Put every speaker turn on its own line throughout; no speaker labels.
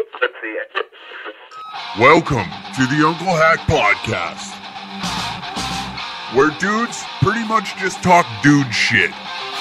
Welcome to the Uncle Hack Podcast, where dudes pretty much just talk dude shit.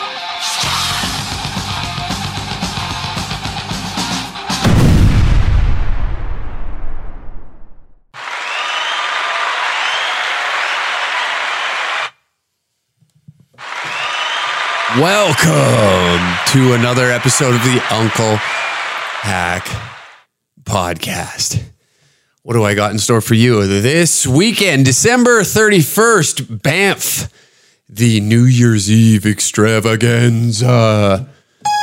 Welcome to another episode of the Uncle Hack Podcast. What do I got in store for you this weekend? December 31st, Banff, the New Year's Eve extravaganza.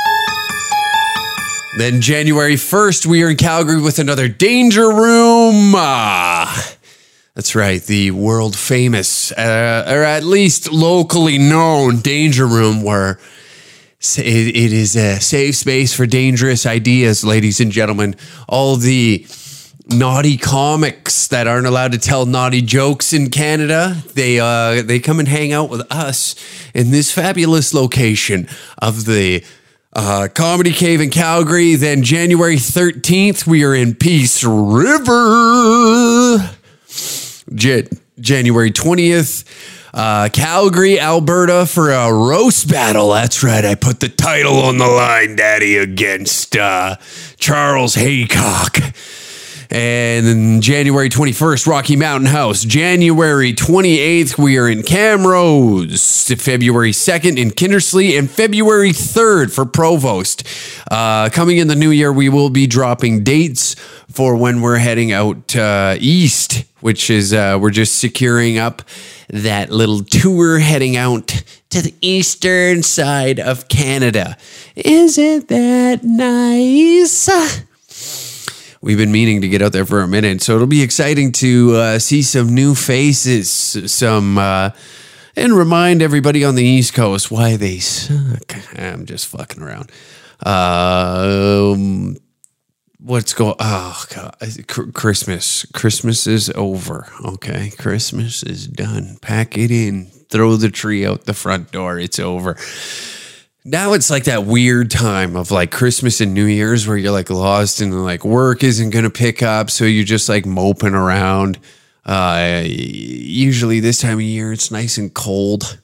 Then January 1st, we are in Calgary with another Danger Room. That's right, the world famous, or at least locally known Danger Room, where it is a safe space for dangerous ideas, ladies and gentlemen. All the naughty comics that aren't allowed to tell naughty jokes in Canada, they come and hang out with us in this fabulous location of the Comedy Cave in Calgary. Then January 13th, we are in Peace River. January 20th, Calgary, Alberta for a roast battle. That's right. I put the title on the line, Daddy, against Charles Haycock. And then January 21st, Rocky Mountain House. January 28th, we are in Camrose. February 2nd in Kindersley. And February 3rd for Provost. Coming in the new year, we will be dropping dates for when we're heading out east, which is we're just securing up that little tour heading out to the eastern side of Canada. Isn't that nice? We've been meaning to get out there for a minute, so it'll be exciting to see some new faces, and remind everybody on the East Coast why they suck. I'm just fucking around. What's going? Oh God, Christmas. Christmas is over. Okay, Christmas is done. Pack it in. Throw the tree out the front door. It's over. Now it's like that weird time of like Christmas and New Year's where you're like lost and like work isn't going to pick up. So you're just like moping around. Usually this time of year, it's nice and cold.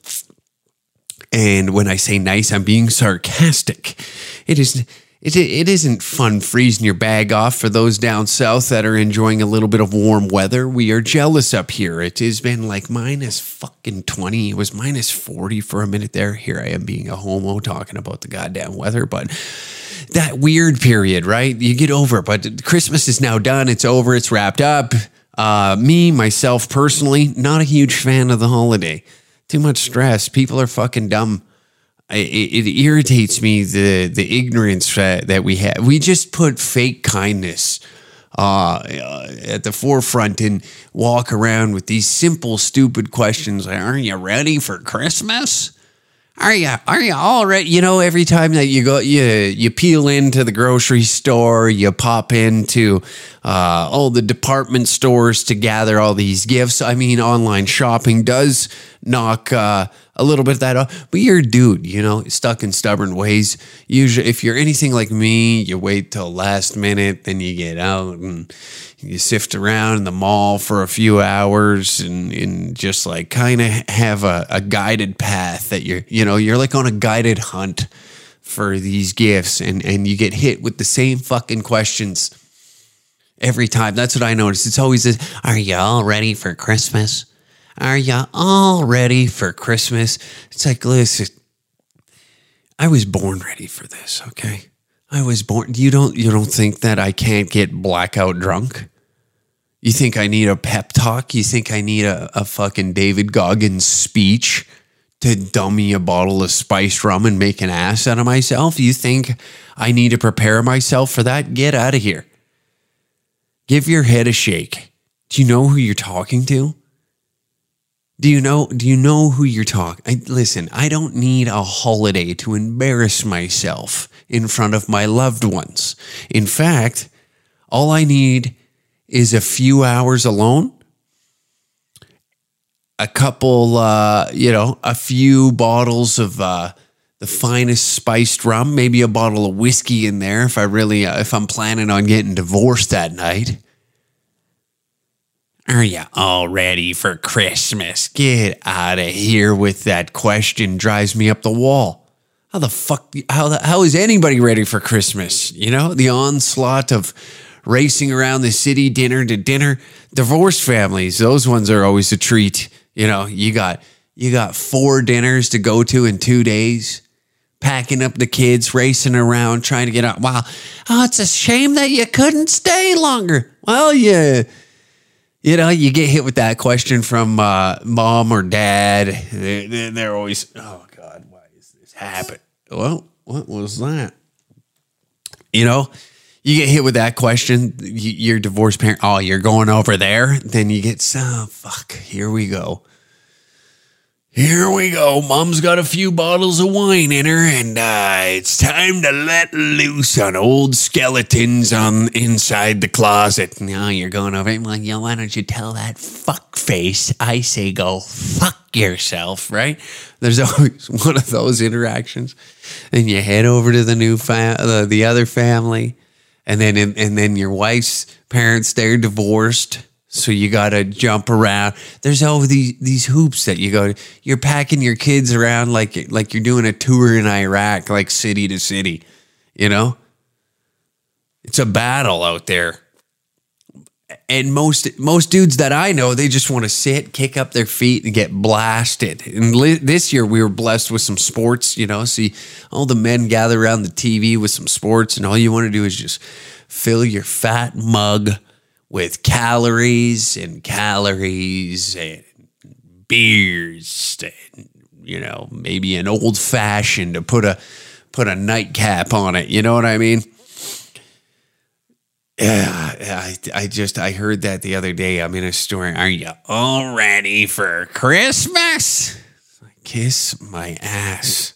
And when I say nice, I'm being sarcastic. It isn't fun freezing your bag off for those down south that are enjoying a little bit of warm weather. We are jealous up here. It has been like minus fucking 20. It was minus 40 for a minute there. Here I am being a homo talking about the goddamn weather. But that weird period, right? You get over it. But Christmas is now done. It's over. It's wrapped up. Myself personally, not a huge fan of the holiday. Too much stress. People are fucking dumb. It irritates me, the ignorance that we have. We just put fake kindness at the forefront and walk around with these simple, stupid questions. Like, are you ready for Christmas? Are you all ready? You know, every time that you go, you peel into the grocery store, you pop into all the department stores to gather all these gifts. I mean, online shopping does knock a little bit of that off, but you're a dude, you know, stuck in stubborn ways. Usually, if you're anything like me, you wait till last minute, then you get out and you sift around in the mall for a few hours and just like kind of have a guided path that you're like on a guided hunt for these gifts and you get hit with the same fucking questions every time. That's what I noticed. It's always this, are you all ready for Christmas? Are you all ready for Christmas? It's like, listen, I was born ready for this, okay? I was born. You don't think that I can't get blackout drunk? You think I need a pep talk? You think I need a fucking David Goggins speech to dumb me a bottle of spiced rum and make an ass out of myself? You think I need to prepare myself for that? Get out of here. Give your head a shake. Do you know who you're talking to? Do you know who you're talking? Listen, I don't need a holiday to embarrass myself in front of my loved ones. In fact, all I need is a few hours alone, a couple, a few bottles of the the finest spiced rum, maybe a bottle of whiskey in there if I'm planning on getting divorced that night. Are you all ready for Christmas? Get out of here with that question. Drives me up the wall. How is anybody ready for Christmas? You know, the onslaught of racing around the city, dinner to dinner. Divorced families, those ones are always a treat. You know, you got 4 dinners to go to in 2 days. Packing up the kids, racing around, trying to get out. Wow. Oh, it's a shame that you couldn't stay longer. Well, you get hit with that question from mom or dad. They're always, oh, God, why is this happening? Well, what was that? You know, you get hit with that question. Your divorced parent, oh, you're going over there? Then you get, oh, fuck, here we go. Here we go. Mom's got a few bottles of wine in her, and it's time to let loose on old skeletons inside the closet. Now you're going over. Well, why don't you tell that fuck face? I say go fuck yourself, right? There's always one of those interactions. Then you head over to the the other family, and then your wife's parents, they're divorced. So you got to jump around. There's all these hoops that you go to. You're packing your kids around like you're doing a tour in Iraq, like city to city, you know? It's a battle out there. And most dudes that I know, they just want to sit, kick up their feet, and get blasted. And this year we were blessed with some sports, you know? See, all the men gather around the TV with some sports, and all you want to do is just fill your fat mug with calories and beers and, you know, maybe an old fashioned to put a nightcap on it. You know what I mean? Yeah, I heard that the other day. I'm in a store. Are you all ready for Christmas? Kiss my ass.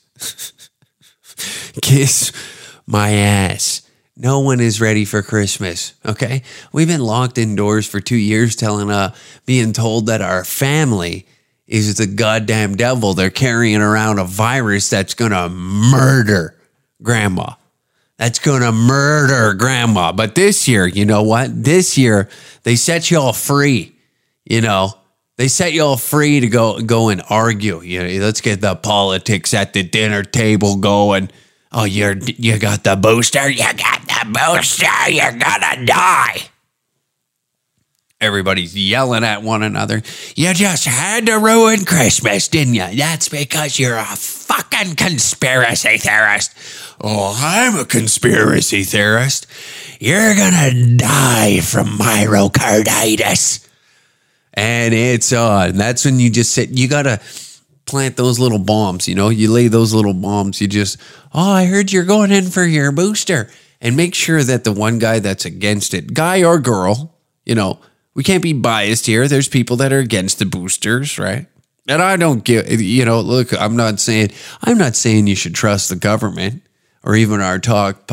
Kiss my ass. No one is ready for Christmas, okay? We've been locked indoors for 2 years being told that our family is the goddamn devil. They're carrying around a virus that's going to murder grandma. That's going to murder grandma. But this year, you know what? This year, they set you all free, you know? They set you all free to go and argue. You know, let's get the politics at the dinner table going. Oh, you got the booster? You got the booster? You're gonna die. Everybody's yelling at one another. You just had to ruin Christmas, didn't you? That's because you're a fucking conspiracy theorist. Oh, I'm a conspiracy theorist. You're gonna die from myocarditis. And it's on. That's when you just sit. You gotta plant those little bombs, you know, you lay those little bombs. You just, oh, I heard you're going in for your booster. And make sure that the one guy that's against it, guy or girl, you know, we can't be biased here. There's people that are against the boosters, right? And I don't get, you know, look, I'm not saying you should trust the government or even our top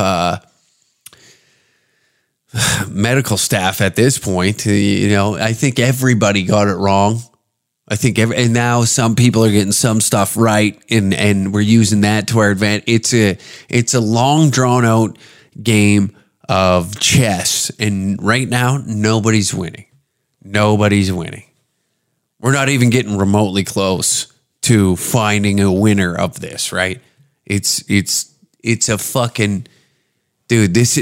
medical staff at this point. You know, I think everybody got it wrong. I think and now some people are getting some stuff right, and we're using that to our advantage. It's a long drawn out game of chess, and right now nobody's winning. Nobody's winning. We're not even getting remotely close to finding a winner of this, right? It's a fucking dude. This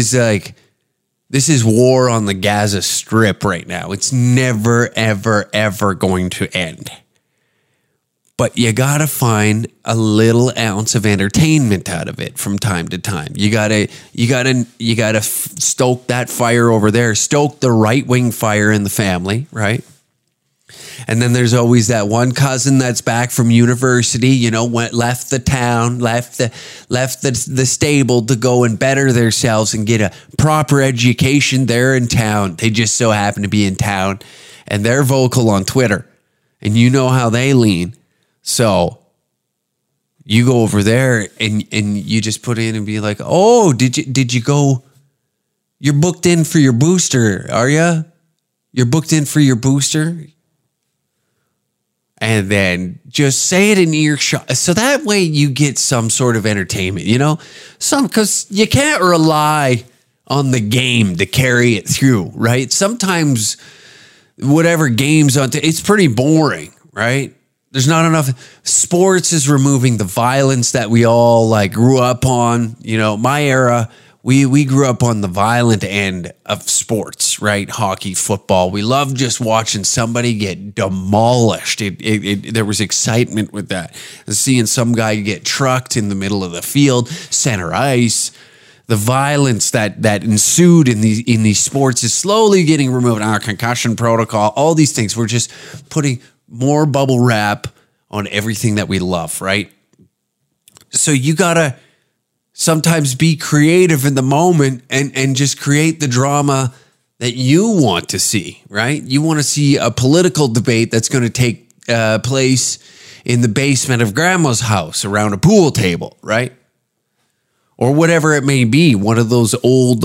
is war on the Gaza Strip right now. It's never, ever, ever going to end. But you got to find a little ounce of entertainment out of it from time to time. You got to stoke that fire over there, stoke the right-wing fire in the family, right? And then there's always that one cousin that's back from university, you know, left the town, left the stable to go and better themselves and get a proper education there in town. They just so happen to be in town, and they're vocal on Twitter, and you know how they lean. So you go over there and you just put in and be like, oh, did you go? You're booked in for your booster, are you? You're booked in for your booster? and then just say it in earshot. So that way you get some sort of entertainment, because you can't rely on the game to carry it through, right? Sometimes whatever game's on, it's pretty boring, right? There's not enough. Sports is removing the violence that we all grew up on. My era, we grew up on the violent end of sports, right? Hockey, football. We loved just watching somebody get demolished. There was excitement with that. Seeing some guy get trucked in the middle of the field, center ice. The violence that ensued in these sports is slowly getting removed. Our concussion protocol, all these things. We're just putting more bubble wrap on everything that we love, right? So you gotta sometimes be creative in the moment and just create the drama that you want to see, right? You want to see a political debate that's going to take place in the basement of grandma's house around a pool table, right? Or whatever it may be, one of those old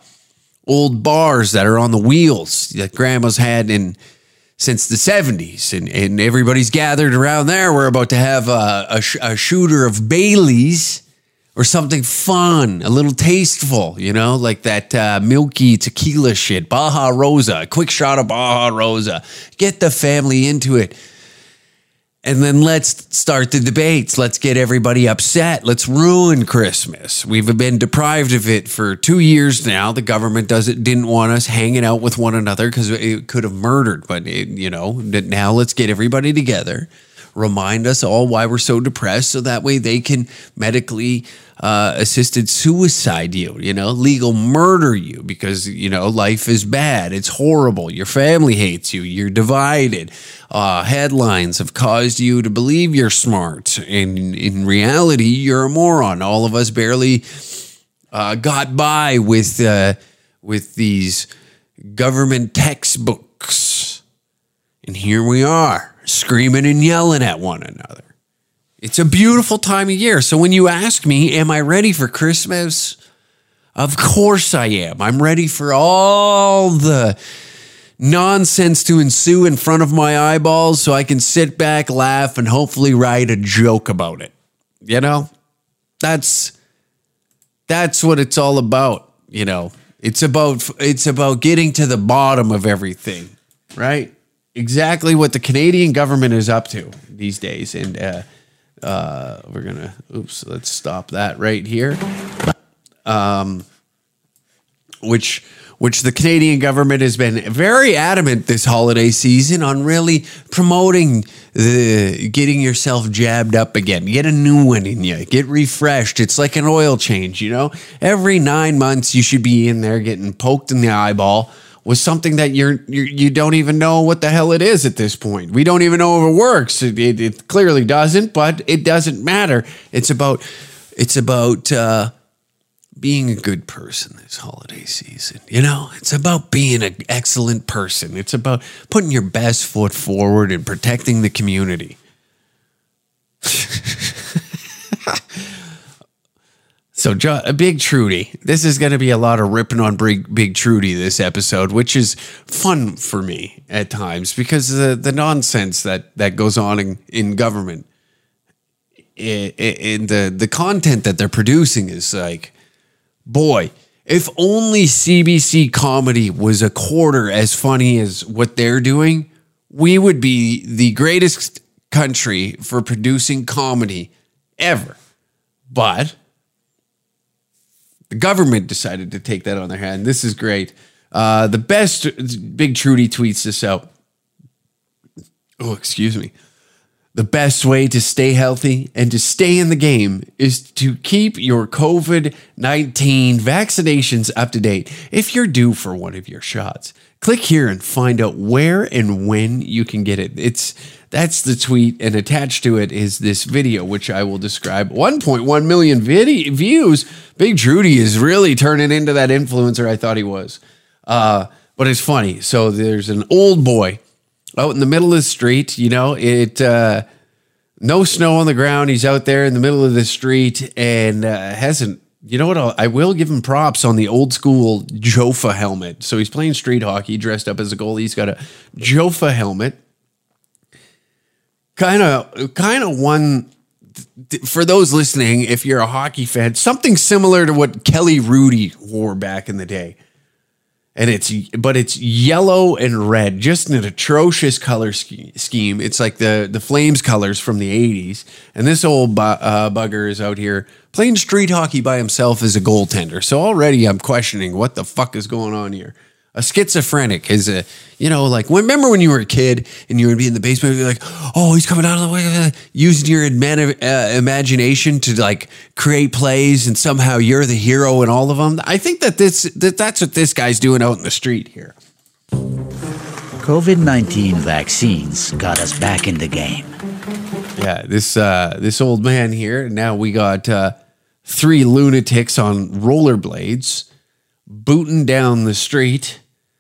bars that are on the wheels that grandma's had since the 70s, and everybody's gathered around there. We're about to have a shooter of Baileys or something fun, a little tasteful, like that milky tequila shit, Baja Rosa, a quick shot of Baja Rosa. Get the family into it. And then let's start the debates. Let's get everybody upset. Let's ruin Christmas. We've been deprived of it for 2 years now. The government didn't want us hanging out with one another because it could have murdered. But, now let's get everybody together. Remind us all why we're so depressed so that way they can medically assisted suicide you, legal murder you because, life is bad. It's horrible. Your family hates you. You're divided. Headlines have caused you to believe you're smart. And in reality, you're a moron. All of us barely got by with these government textbooks. And here we are, screaming and yelling at one another. It's a beautiful time of year. So when you ask me, am I ready for Christmas? Of course I am. I'm ready for all the nonsense to ensue in front of my eyeballs so I can sit back, laugh, and hopefully write a joke about it. That's what it's all about. It's about getting to the bottom of everything, right? Exactly what the Canadian government is up to these days. And we're gonna let's stop that right here. Which the Canadian government has been very adamant this holiday season on really promoting getting yourself jabbed up again. Get a new one in you. Get refreshed. It's like an oil change, Every 9 months you should be in there getting poked in the eyeball with something that you don't even know what the hell it is at this point. We don't even know if it works. It clearly doesn't, but it doesn't matter. It's about being a good person this holiday season. It's about being an excellent person. It's about putting your best foot forward and protecting the community. So, Big Trudy, this is going to be a lot of ripping on Big Trudy this episode, which is fun for me at times because the nonsense that goes on in government and the content that they're producing is like, boy, if only CBC comedy was a quarter as funny as what they're doing, we would be the greatest country for producing comedy ever. But the government decided to take that on their hand. This is great. The best, Big Trudy tweets this out. Oh, excuse me. The best way to stay healthy and to stay in the game is to keep your COVID-19 vaccinations up to date. If you're due for one of your shots, click here and find out where and when you can get it. That's the tweet, and attached to it is this video, which I will describe. 1.1 million views. Big Trudy is really turning into that influencer I thought he was. But it's funny. So there's an old boy out in the middle of the street, no snow on the ground. He's out there in the middle of the street and hasn't, I will give him props on the old school Jofa helmet. So he's playing street hockey, dressed up as a goalie. He's got a Jofa helmet. kind of one, for those listening, if you're a hockey fan, something similar to what Kelly Rudy wore back in the day. And it's yellow and red, just an atrocious color scheme. It's like the Flames colors from the 80s. And this old bugger is out here playing street hockey by himself as a goaltender. So already I'm questioning what the fuck is going on here. A schizophrenic is remember when you were a kid and you would be in the basement and be like, oh, he's coming out of the way, using your imagination to like create plays, and somehow you're the hero in all of them. I think that's what this guy's doing out in the street here.
COVID-19 vaccines got us back in the game.
Yeah, this old man here. Now we got 3 lunatics on rollerblades booting down the street,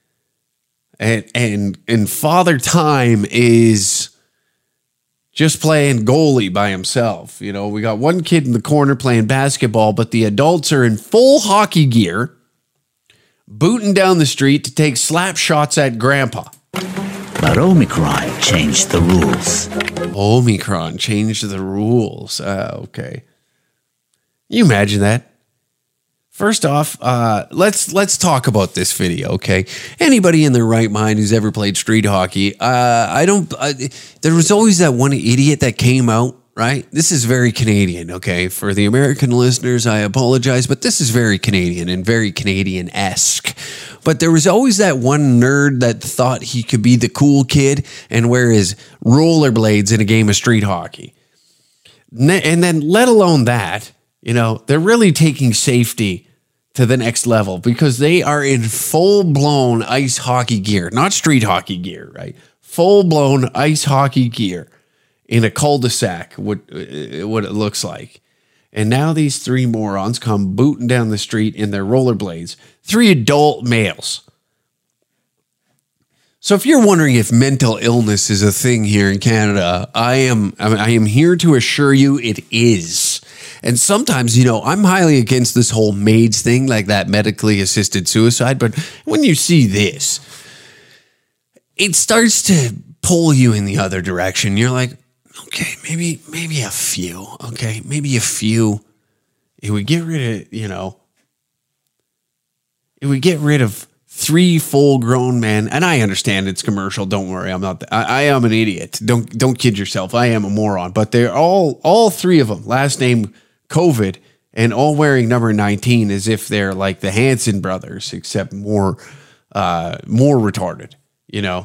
and Father Time is just playing goalie by himself. You know, we got one kid in the corner playing basketball, but the adults are in full hockey gear, booting down the street to take slap shots at Grandpa.
But Omicron changed the rules.
Omicron changed the rules. Okay. You imagine that? First off, let's talk about this video, okay? Anybody in their right mind who's ever played street hockey, there was always that one idiot that came out, right? This is very Canadian, okay? For the American listeners, I apologize, but this is very Canadian and very Canadian-esque. But there was always that one nerd that thought he could be the cool kid and wear his rollerblades in a game of street hockey. And then, let alone that, you know, they're really taking safety to the next level because they are in full-blown ice hockey gear, not street hockey gear, right? Full-blown ice hockey gear in a cul-de-sac, what it looks like. And now these 3 morons come booting down the street in their rollerblades. 3 adult males. So if you're wondering if mental illness is a thing here in Canada, I am here to assure you it is. And sometimes, you know, I'm highly against this whole MAIDS thing, like that medically assisted suicide. But when you see this, it starts to pull you in the other direction. You're like, okay, maybe a few. Okay, maybe a few. It would get rid of, you know, it would get rid of 3 full-grown men. And I understand it's commercial. Don't worry, I'm not. I am an idiot. Don't kid yourself. I am a moron. But they're all 3 of them, last name COVID, and all wearing number 19 as if they're like the Hanson brothers, except more retarded, you know.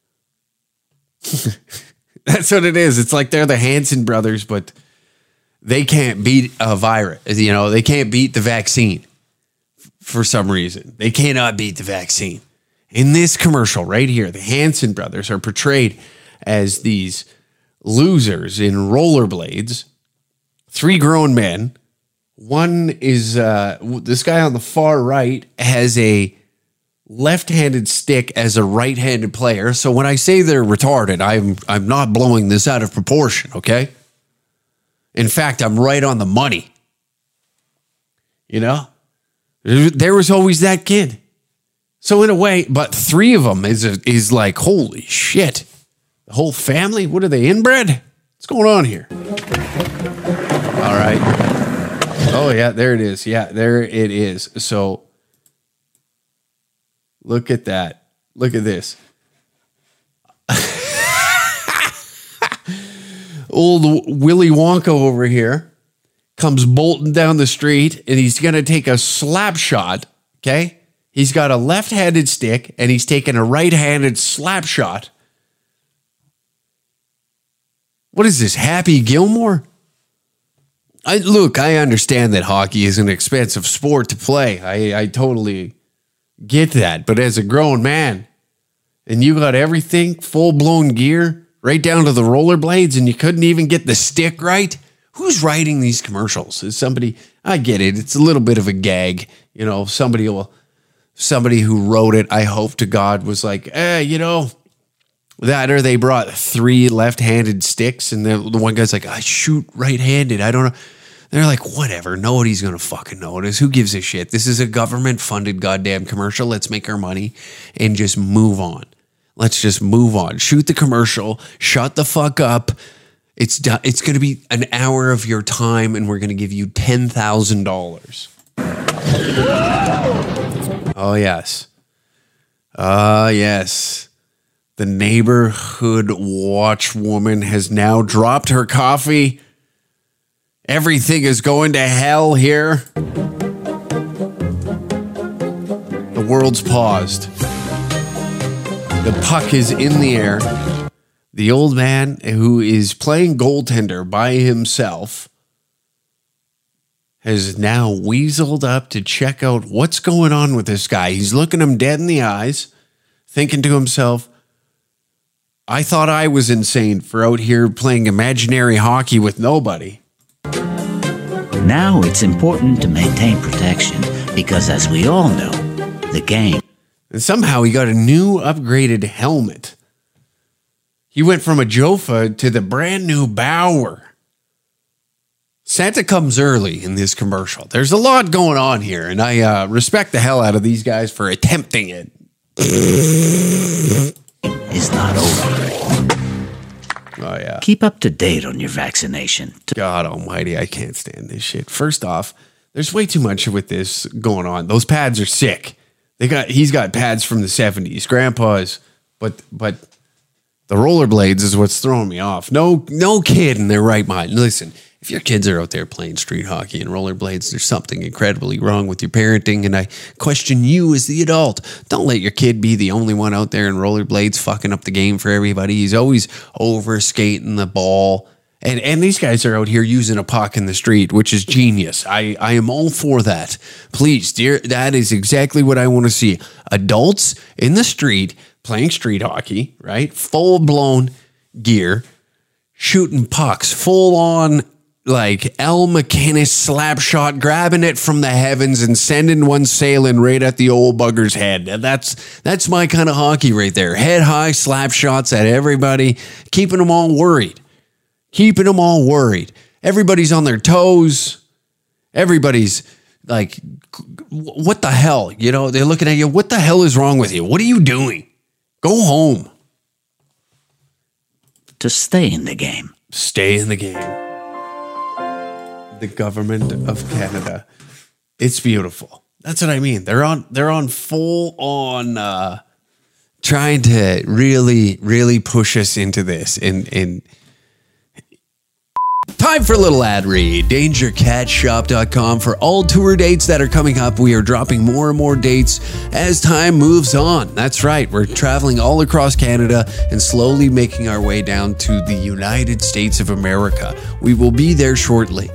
That's what it is. It's like they're the Hanson brothers, but they can't beat a virus. You know, they can't beat the vaccine for some reason. They cannot beat the vaccine. In this commercial right here, the Hanson brothers are portrayed as these losers in rollerblades. 3 grown men. One is this guy on the far right has a left-handed stick as a right-handed player. So when I say they're retarded, I'm not blowing this out of proportion, okay? In fact, I'm right on the money. You know? There was always that kid. So in a way, but 3 of them is like, holy shit. The whole family? What are they, inbred? What's going on here? All right. Oh, yeah, there it is. Yeah, there it is. So look at that. Look at this. Old Willy Wonka over here comes bolting down the street, and he's going to take a slap shot, okay? He's got a left-handed stick, and he's taking a right-handed slap shot. What is this, Happy Gilmore? I understand that hockey is an expensive sport to play. I totally get that. But as a grown man, and you got everything, full-blown gear, right down to the rollerblades, and you couldn't even get the stick right? Who's writing these commercials? Is somebody, I get it. It's a little bit of a gag. You know, somebody who wrote it, I hope to God, was like, you know, that, or they brought 3 left-handed sticks, and the one guy's like, I shoot right-handed. I don't know. They're like, whatever. Nobody's going to fucking notice. Who gives a shit? This is a government-funded goddamn commercial. Let's make our money and just move on. Let's just move on. Shoot the commercial. Shut the fuck up. It's done. It's going to be an hour of your time, and we're going to give you $10,000. Oh, yes. Yes. The neighborhood watchwoman has now dropped her coffee. Everything is going to hell here. The world's paused. The puck is in the air. The old man who is playing goaltender by himself has now weaseled up to check out what's going on with this guy. He's looking him dead in the eyes, thinking to himself, I thought I was insane for out here playing imaginary hockey with nobody.
Now it's important to maintain protection because, as we all know, the game.
And somehow he got a new upgraded helmet. He went from a Jofa to the brand new Bauer. Santa comes early in this commercial. There's a lot going on here, and I respect the hell out of these guys for attempting it.
Is not over.
Oh, yeah.
Keep up to date on your vaccination.
God almighty, I can't stand this shit. First off, there's way too much with this going on. Those pads are sick. He's got pads from the 70s, grandpa's, but the rollerblades is what's throwing me off. No kid in their right mind. Listen, if your kids are out there playing street hockey and rollerblades, there's something incredibly wrong with your parenting, and I question you as the adult. Don't let your kid be the only one out there in rollerblades fucking up the game for everybody. He's always over skating the ball. And these guys are out here using a puck in the street, which is genius. I am all for that. Please, dear, that is exactly what I want to see. Adults in the street playing street hockey, right? Full-blown gear, shooting pucks, full-on, like Al McInnes slap shot, grabbing it from the heavens and sending one sailing right at the old bugger's head. That's my kind of hockey right there. Head high, slap shots at everybody, keeping them all worried. Everybody's on their toes. Everybody's like, what the hell? You know, they're looking at you. What the hell is wrong with you? What are you doing? Go home.
To stay in the game.
Stay in the game. The government of Canada. It's beautiful. That's what I mean. They're on full on trying to really, really push us into this. And time for a little ad read. DangerCatShop.com for all tour dates that are coming up. We are dropping more and more dates as time moves on. That's right. We're traveling all across Canada and slowly making our way down to the United States of America. We will be there shortly.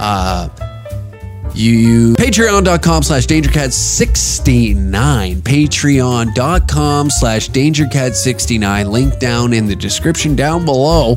Patreon.com/DangerCat69. Patreon.com/DangerCat69. Link down in the description down below.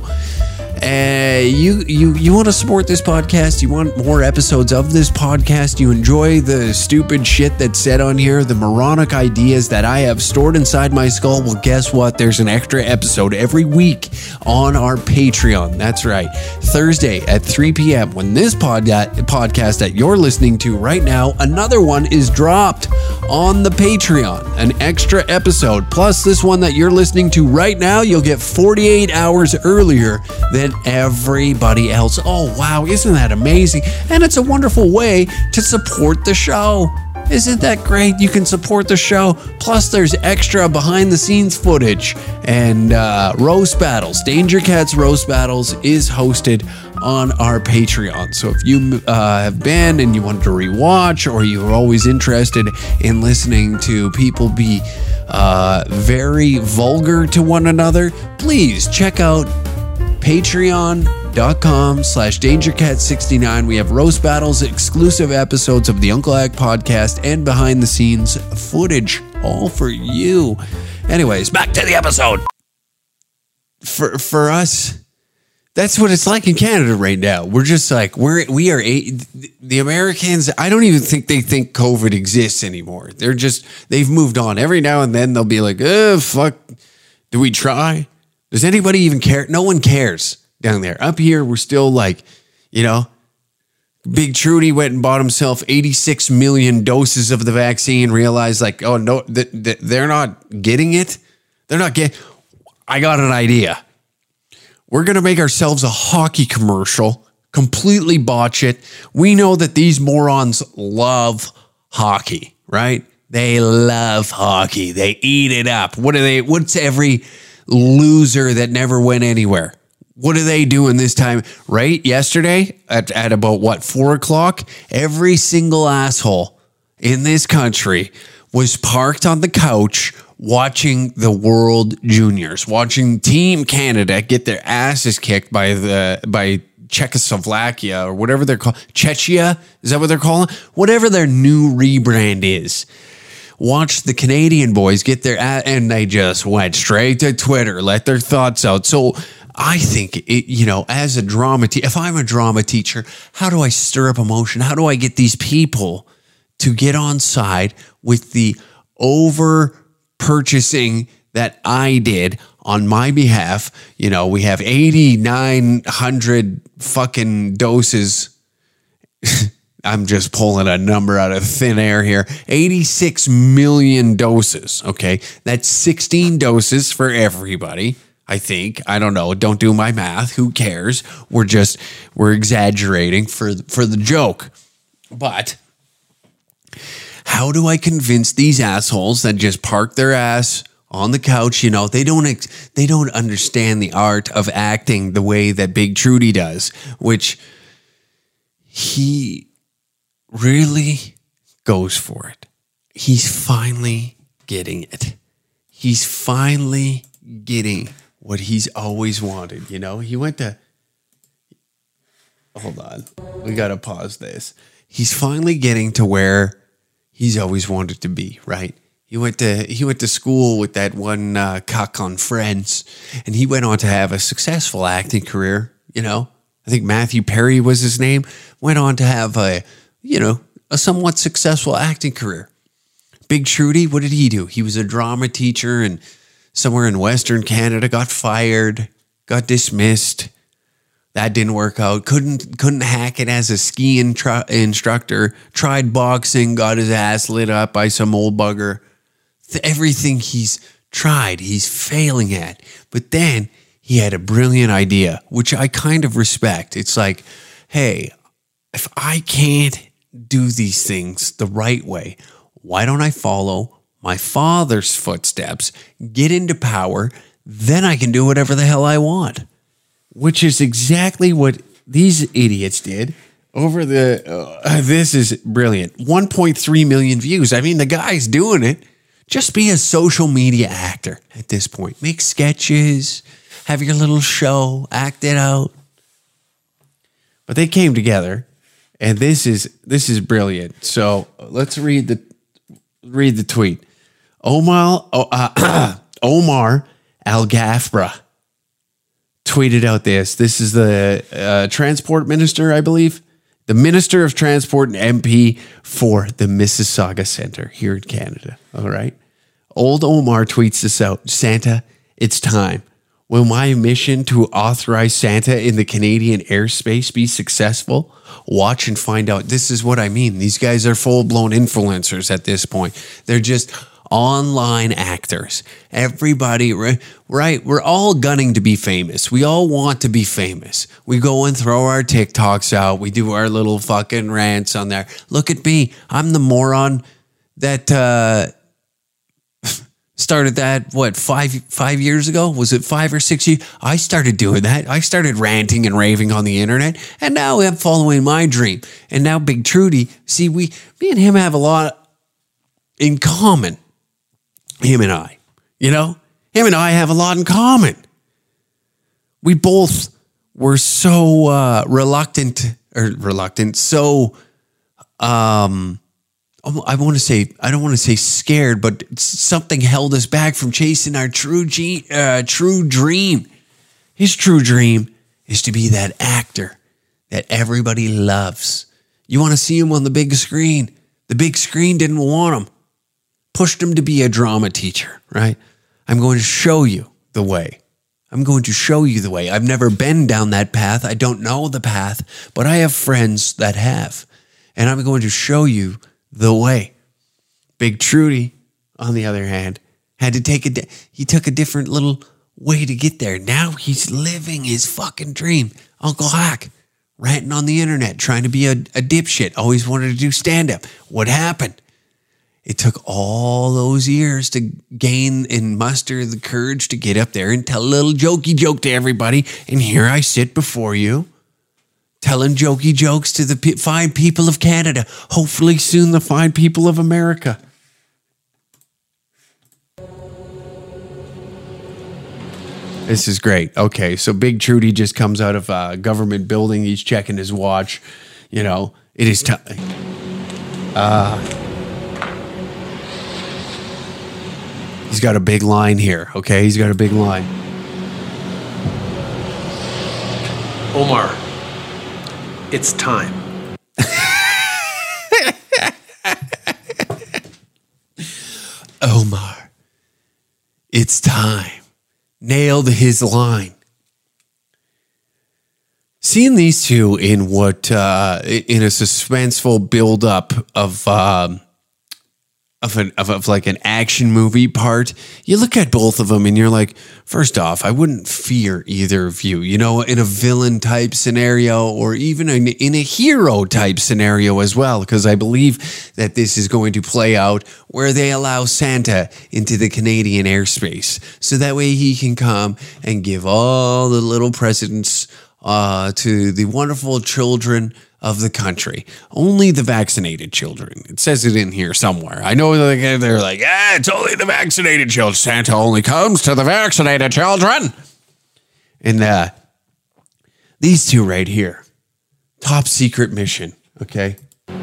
You want to support this podcast? You want more episodes of this podcast? You enjoy the stupid shit that's said on here, the moronic ideas that I have stored inside my skull? Well, guess what? There's an extra episode every week on our Patreon. That's right. Thursday at 3 p.m. when this podcast that you're listening to right now, another one is dropped on the Patreon. An extra episode. Plus this one that you're listening to right now, you'll get 48 hours earlier than everybody else. Oh, wow. Isn't that amazing? And it's a wonderful way to support the show. Isn't that great? You can support the show. Plus, there's extra behind the scenes footage and roast battles. Danger Cats Roast Battles is hosted on our Patreon. So if you have been and you want to rewatch, or you're always interested in listening to people be very vulgar to one another, please check out Patreon.com/DangerCat69. We have roast battles, exclusive episodes of the Uncle Hack podcast, and behind the scenes footage, all for you. Anyways, back to the episode. For us, that's what it's like in Canada right now. We're just like, the Americans, I don't even think they think COVID exists anymore. They've moved on. Every now and then they'll be like, fuck, do we try? Does anybody even care? No one cares down there. Up here, we're still like, Big Trudy went and bought himself 86 million doses of the vaccine, realized like, oh, no, they're not getting it. I got an idea. We're going to make ourselves a hockey commercial, completely botch it. We know that these morons love hockey, right? They love hockey. They eat it up. What's every loser that never went anywhere? What are they doing this time? Right? Yesterday at about 4:00, every single asshole in this country was parked on the couch watching the World Juniors, watching Team Canada get their asses kicked by Czechoslovakia or whatever they're called. Czechia? Is that what they're calling? Whatever their new rebrand is. Watch the Canadian boys get their ass, and they just went straight to Twitter, let their thoughts out. So I think, as a drama teacher, if I'm a drama teacher, how do I stir up emotion? How do I get these people to get on side with the over purchasing that I did on my behalf? We have 8,900 fucking doses. I'm just pulling a number out of thin air here. 86 million doses. Okay. That's 16 doses for everybody. I think. I don't know. Don't do my math. Who cares? We're exaggerating for the joke. But how do I convince these assholes that just park their ass on the couch? They don't understand the art of acting the way that Big Trudy does, which he really goes for it. He's finally getting it. He's finally getting what he's always wanted. He went to, hold on, we got to pause this. He's finally getting to where he's always wanted to be, right? He went to school with that one cuck on Friends, and he went on to have a successful acting career. I think Matthew Perry was his name. Went on to have a somewhat successful acting career. Big Trudy, what did he do? He was a drama teacher and somewhere in Western Canada, got fired, got dismissed. That didn't work out. Couldn't hack it as a ski instructor. Tried boxing, got his ass lit up by some old bugger. Everything he's tried, he's failing at. But then he had a brilliant idea, which I kind of respect. It's like, hey, if I can't do these things the right way, why don't I follow my father's footsteps, get into power, then I can do whatever the hell I want. Which is exactly what these idiots did over this is brilliant. 1.3 million views. I mean, the guy's doing it. Just be a social media actor at this point. Make sketches, have your little show, act it out. But they came together, and this is brilliant. So let's read the tweet. Omar Al-Ghafra tweeted out this. This is the transport minister, I believe. The Minister of Transport and MP for the Mississauga Centre here in Canada. All right. Old Omar tweets this out. Santa, it's time. Will my mission to authorize Santa in the Canadian airspace be successful? Watch and find out. This is what I mean. These guys are full-blown influencers at this point. They're just online actors. Everybody, right? We're all gunning to be famous. We all want to be famous. We go and throw our TikToks out. We do our little fucking rants on there. Look at me. I'm the moron that started that, 5 years ago? Was it 5 or 6 years? I started doing that. I started ranting and raving on the internet, and now I'm following my dream. And now Big Trudy, see, me and him have a lot in common. Him and I, him and I have a lot in common. We both were so I don't want to say scared, but something held us back from chasing our true dream. His true dream is to be that actor that everybody loves. You want to see him on the big screen. The big screen didn't want him. Pushed him to be a drama teacher, right? I'm going to show you the way. I've never been down that path. I don't know the path, but I have friends that have. And I'm going to show you the way. Big Trudy, on the other hand, had to take he took a different little way to get there. Now he's living his fucking dream. Uncle Hack, ranting on the internet, trying to be a dipshit. Always wanted to do stand-up. What happened? It took all those years to gain and muster the courage to get up there and tell a little jokey joke to everybody. And here I sit before you, telling jokey jokes to the fine people of Canada. Hopefully soon the fine people of America. This is great. Okay, so Big Trudy just comes out of a government building. He's checking his watch. You know, it is time. He's got a big line here, okay? He's got a big line.
Omar, it's time.
Omar, it's time. Nailed his line. Seeing these two in what in a suspenseful buildup of like an action movie part, you look at both of them and you're like, first off, I wouldn't fear either of you, you know, in a villain type scenario or even in a hero type scenario as well, because I believe that this is going to play out where they allow Santa into the Canadian airspace. So that way he can come and give all the little presents to the wonderful children of the country. Only the vaccinated children. It says it in here somewhere. I know they're like, it's only the vaccinated children. Santa only comes to the vaccinated children. And these two right here. Top secret mission. Okay.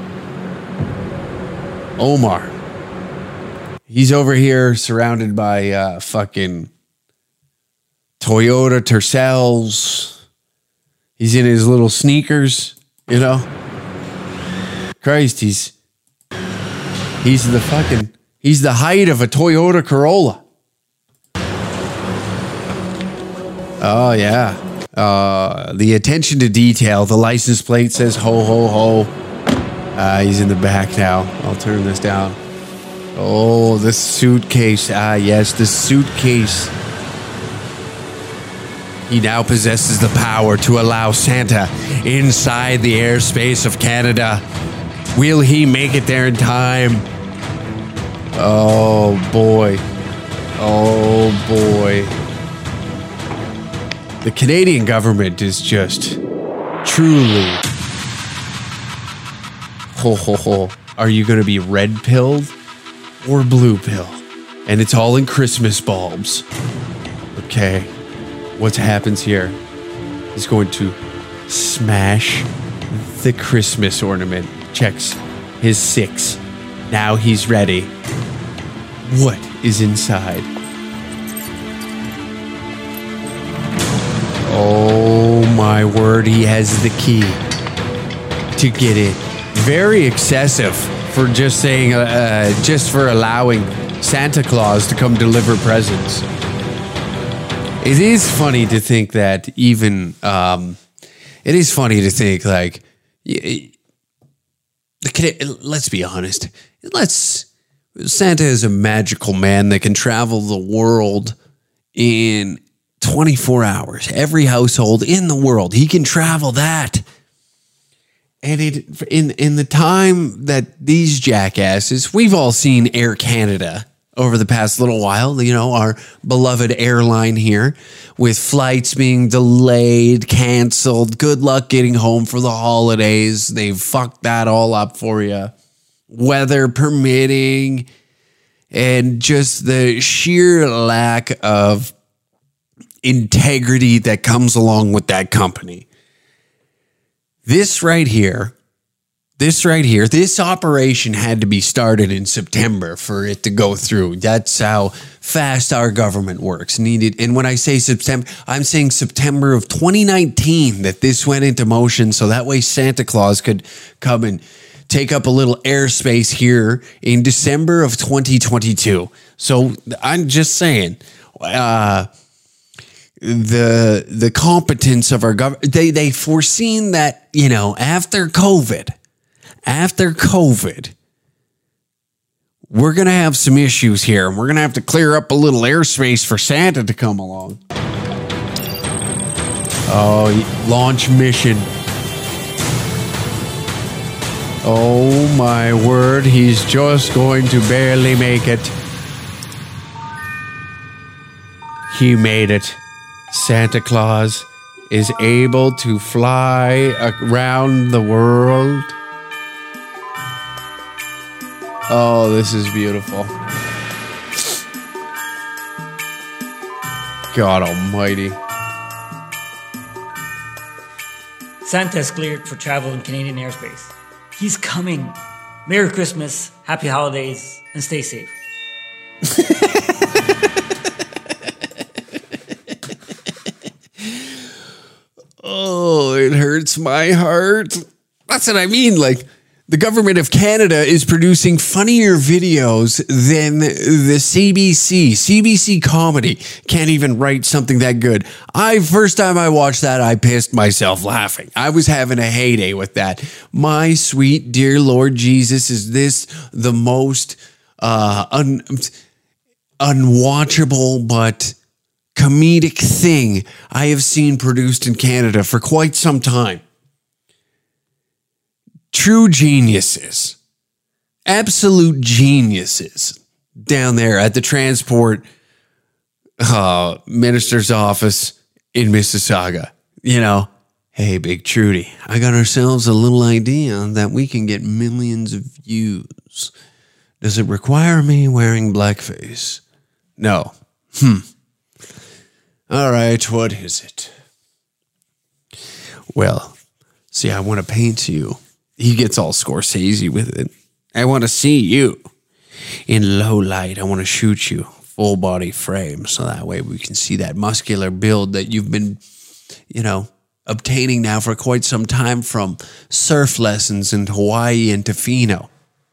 Omar. He's over here surrounded by fucking Toyota Tercels. He's in his little sneakers. You know, Christ, he's the height of a Toyota Corolla. Oh yeah. The attention to detail. The license plate says ho ho ho. He's in the back now. I'll turn this down. Oh, the suitcase. Yes, the suitcase. He now possesses the power to allow Santa inside the airspace of Canada. Will he make it there in time? Oh, boy. Oh, boy. The Canadian government is just truly... Ho, ho, ho. Are you going to be red-pilled or blue-pill? And it's all in Christmas bulbs. Okay. What happens here is going to smash the Christmas ornament. Checks his 6. Now he's ready. What is inside? Oh my word, he has the key to get it. Very excessive for just saying, just for allowing Santa Claus to come deliver presents. It is funny to think that even, it is funny to think like, let's be honest. Santa is a magical man that can travel the world in 24 hours. Every household in the world, he can travel that. And in the time that these jackasses, we've all seen Air Canada over the past little while, you know, our beloved airline here, with flights being delayed, canceled. Good luck getting home for the holidays. They've fucked that all up for you. Weather permitting, and just the sheer lack of integrity that comes along with that company. This operation had to be started in September for it to go through. That's how fast our government works. And when I say September, I'm saying September of 2019 that this went into motion, so that way Santa Claus could come and take up a little airspace here in December of 2022. So I'm just saying, the competence of our government, they foreseen that, you know, after COVID, we're going to have some issues here, and we're going to have to clear up a little airspace for Santa to come along. Oh, launch mission. Oh my word, he's just going to barely make it. He made it. Santa Claus is able to fly around the world. Oh, this is beautiful. God almighty.
Santa's cleared for travel in Canadian airspace. He's coming. Merry Christmas, Happy Holidays, and stay safe.
Oh, it hurts my heart. That's what I mean. Like, the government of Canada is producing funnier videos than the CBC. CBC Comedy can't even write something that good. First time I watched that, I pissed myself laughing. I was having a heyday with that. My sweet dear Lord Jesus, is this the most unwatchable but comedic thing I have seen produced in Canada for quite some time? True geniuses, absolute geniuses down there at the transport minister's office in Mississauga. You know, hey, Big Trudy, I got ourselves a little idea that we can get millions of views. Does it require me wearing blackface? No. All right, what is it? Well, see, I want to paint you. He gets all Scorsese with it. I want to see you in low light. I want to shoot you full body frame so that way we can see that muscular build that you've been, obtaining now for quite some time from surf lessons in Hawaii and Tofino.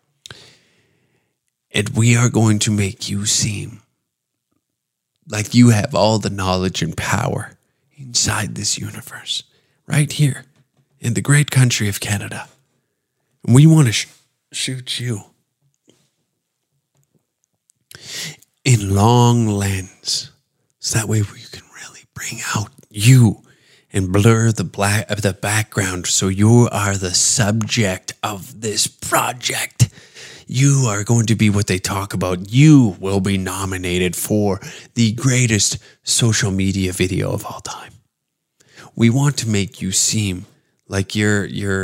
And we are going to make you seem like you have all the knowledge and power inside this universe, right here in the great country of Canada. We want to shoot you in long lens, so that way we can really bring out you and blur the background, so you are the subject of this project. You are going to be what they talk about. You will be nominated for the greatest social media video of all time. We want to make you seem like you're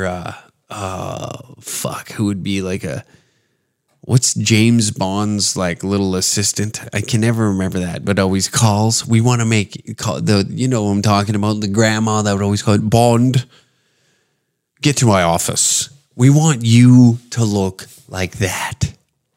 who would be like what's James Bond's like little assistant? I can never remember that, but always calls. We want to make you know what I'm talking about, the grandma that would always call it Bond. Get to my office. We want you to look like that.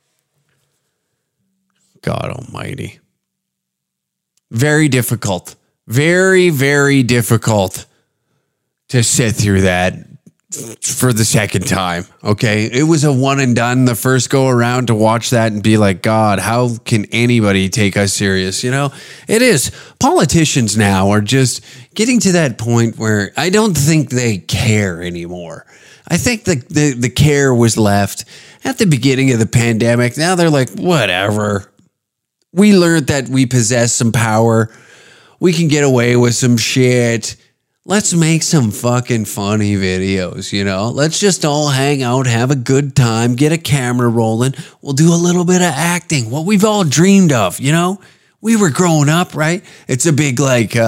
God almighty. Very difficult. Very, very difficult to sit through that for the second time, okay? It was a one and done the first go around to watch that and be like, God, how can anybody take us serious? It is. Politicians now are just getting to that point where I don't think they care anymore. I think the care was left at the beginning of the pandemic. Now they're like, whatever. We learned that we possess some power. We can get away with some shit. Let's make some fucking funny videos, Let's just all hang out, have a good time, get a camera rolling. We'll do a little bit of acting, what we've all dreamed of, We were growing up, right? It's a big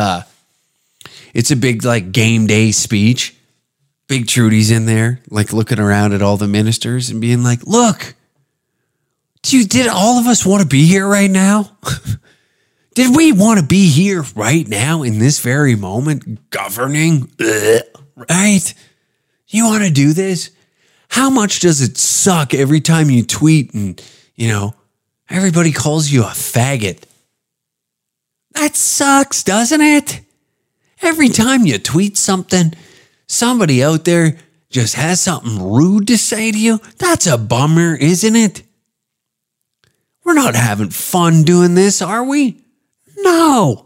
game day speech. Big Trudy's in there, like looking around at all the ministers and being like, look, did all of us want to be here right now? Did we want to be here right now in this very moment governing? Right? You want to do this? How much does it suck every time you tweet and, everybody calls you a faggot? That sucks, doesn't it? Every time you tweet something, somebody out there just has something rude to say to you. That's a bummer, isn't it? We're not having fun doing this, are we? No.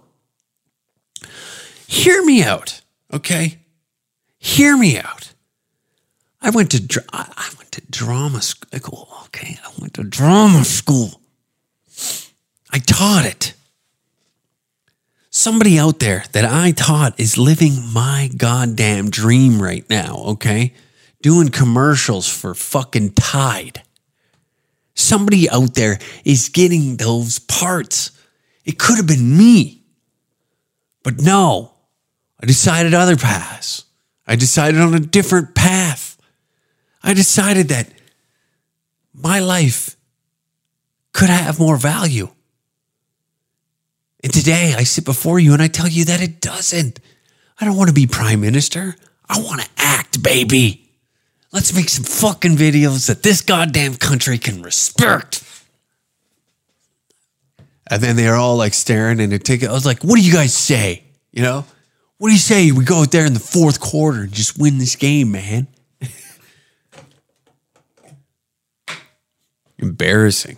Hear me out, okay? Hear me out. I went to drama school. Okay, I went to drama school. I taught it. Somebody out there that I taught is living my goddamn dream right now, okay? Doing commercials for fucking Tide. Somebody out there is getting those parts. It could have been me. But no, I decided other paths. I decided on a different path. I decided that my life could have more value. And today I sit before you and I tell you that it doesn't. I don't want to be prime minister. I want to act, baby. Let's make some fucking videos that this goddamn country can respect. And then they're all like staring and I was like, what do you guys say? You know, what do you say? We go out there in the fourth quarter and just win this game, man. Embarrassing.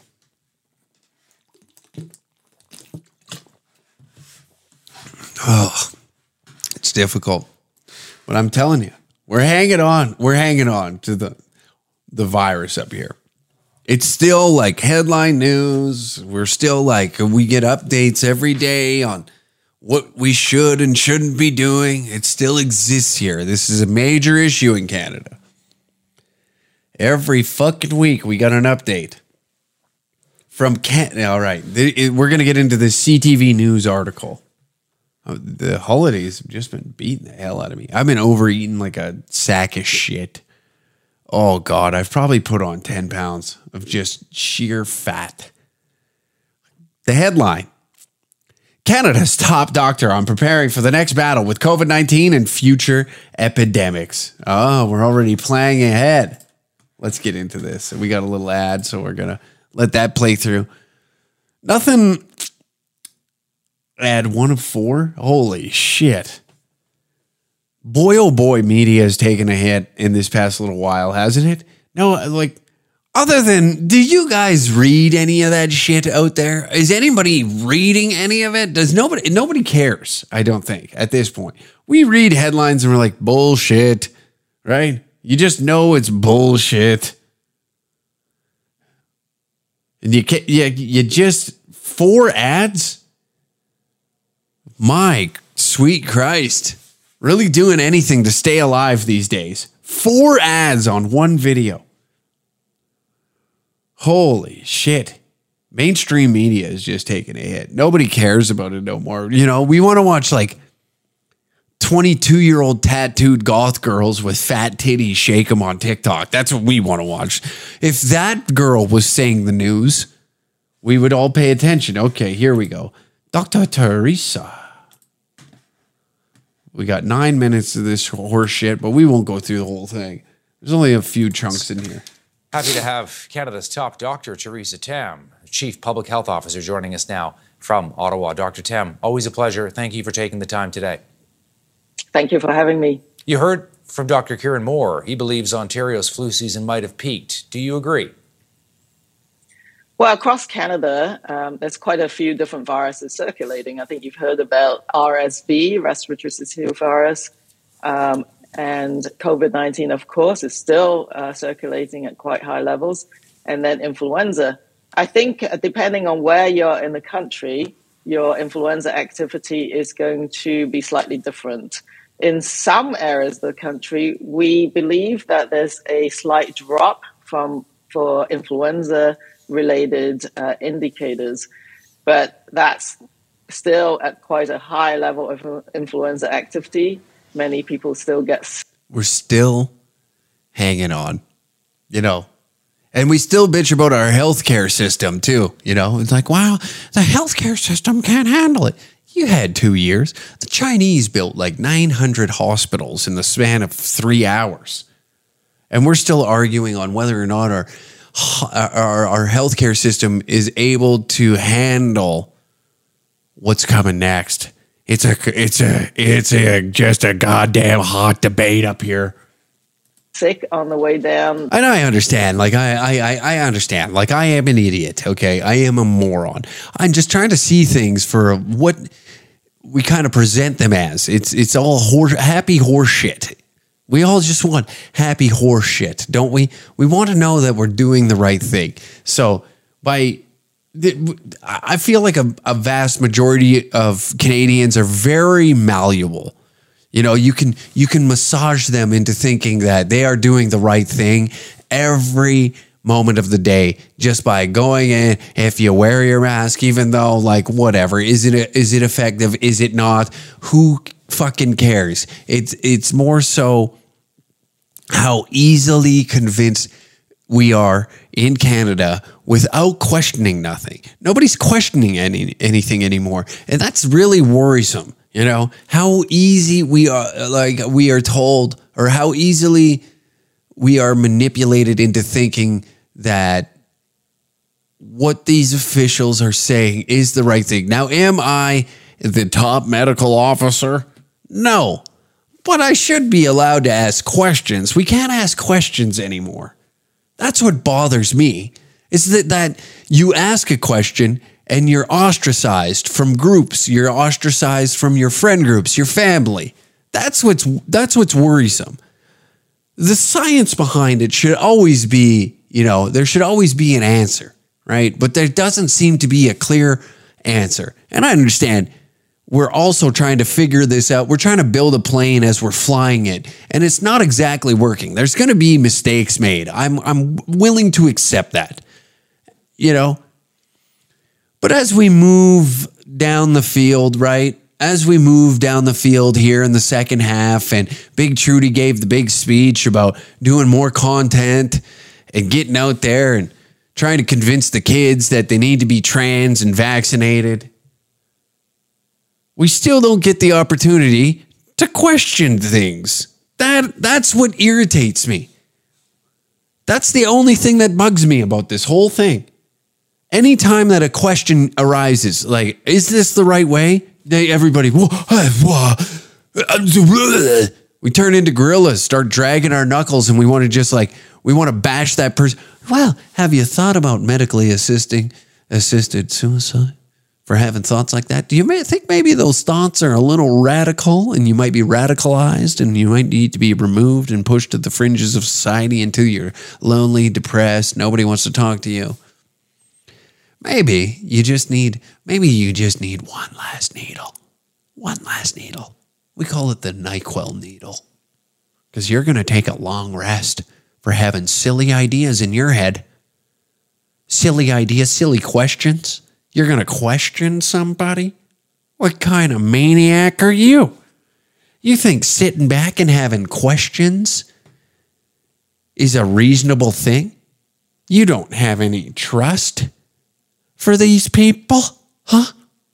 Oh, it's difficult. But I'm telling you, we're hanging on. We're hanging on to the virus up here. It's still like headline news. We're still like, we get updates every day on what we should and shouldn't be doing. It still exists here. This is a major issue in Canada. Every fucking week we got an update from Canada. All right, we're going to get into this CTV News article. The holidays have just been beating the hell out of me. I've been overeating like a sack of shit. Oh, God, I've probably put on 10 pounds of just sheer fat. The headline: Canada's top doctor on preparing for the next battle with COVID-19 and future epidemics. Oh, we're already planning ahead. Let's get into this. We got a little ad, so we're going to let that play through. Nothing. Ad 1 of 4. Holy shit. Boy, oh boy, media has taken a hit in this past little while, hasn't it? No, like, other than, do you guys read any of that shit out there? Is anybody reading any of it? Nobody cares, I don't think, at this point. We read headlines and we're like, bullshit, right? You just know it's bullshit. And you just 4 ads? My sweet Christ. Really doing anything to stay alive these days. 4 ads on one video. Holy shit. Mainstream media is just taking a hit. Nobody cares about it no more. You know, we want to watch like 22-year-old tattooed goth girls with fat titties shake them on TikTok. That's what we want to watch. If that girl was saying the news, we would all pay attention. Okay, here we go. Dr. Teresa. We got 9 minutes of this horse shit, but we won't go through the whole thing. There's only a few chunks in here.
Happy to have Canada's top doctor, Theresa Tam, Chief Public Health Officer, joining us now from Ottawa. Dr. Tam, always a pleasure. Thank you for taking the time today.
Thank you for having me.
You heard from Dr. Kieran Moore. He believes Ontario's flu season might have peaked. Do you agree?
Well, across Canada, there's quite a few different viruses circulating. I think you've heard about RSV, respiratory syncytial virus, and COVID-19, of course, is still circulating at quite high levels, and then influenza. I think depending on where you're in the country, your influenza activity is going to be slightly different. In some areas of the country, we believe that there's a slight drop for influenza related indicators, but that's still at quite a high level of influenza activity. Many people still get.
We're still hanging on, you know, and we still bitch about our healthcare system too. You know, it's like, wow, the healthcare system can't handle it. You had 2 years. The Chinese built like 900 hospitals in the span of 3 hours, and we're still arguing on whether or not our healthcare system is able to handle what's coming next. It's just a goddamn hot debate up here.
Sick on the way down.
And I understand. Like I understand. Like I am an idiot. Okay, I am a moron. I'm just trying to see things for what we kind of present them as. It's all happy horse shit. We all just want happy horse shit, don't we? We want to know that we're doing the right thing. So I feel like a vast majority of Canadians are very malleable. You know, you can massage them into thinking that they are doing the right thing every moment of the day just by going in. If you wear your mask, even though, like, whatever, is it effective? Is it not? Who fucking cares? It's more so how easily convinced we are in Canada without questioning nothing. Nobody's questioning anything anymore, and that's really worrisome. You know how easy we are told, or how easily we are manipulated into thinking that what these officials are saying is the right thing. Now, am I the top medical officer? No, but I should be allowed to ask questions. We can't ask questions anymore. That's what bothers me, is that you ask a question and you're ostracized from groups. You're ostracized from your friend groups, your family. That's what's worrisome. The science behind it should always be, there should always be an answer, right? But there doesn't seem to be a clear answer. And I understand we're also trying to figure this out. We're trying to build a plane as we're flying it, and it's not exactly working. There's going to be mistakes made. I'm willing to accept that, But as we move down the field, right? As we move down the field here in the second half, and Big Trudy gave the big speech about doing more content and getting out there and trying to convince the kids that they need to be trans and vaccinated, we still don't get the opportunity to question things. That's what irritates me. That's the only thing that bugs me about this whole thing. Anytime that a question arises, like, is this the right way? Everybody, we turn into gorillas, start dragging our knuckles, and we want to bash that person. Well, have you thought about medically assisted suicide? For having thoughts like that? Do you think maybe those thoughts are a little radical, and you might be radicalized, and you might need to be removed and pushed to the fringes of society until you're lonely, depressed, nobody wants to talk to you? Maybe you just need one last needle. One last needle. We call it the NyQuil needle. Because you're going to take a long rest for having silly ideas in your head. Silly ideas, silly questions. You're going to question somebody? What kind of maniac are you? You think sitting back and having questions is a reasonable thing? You don't have any trust for these people? Huh?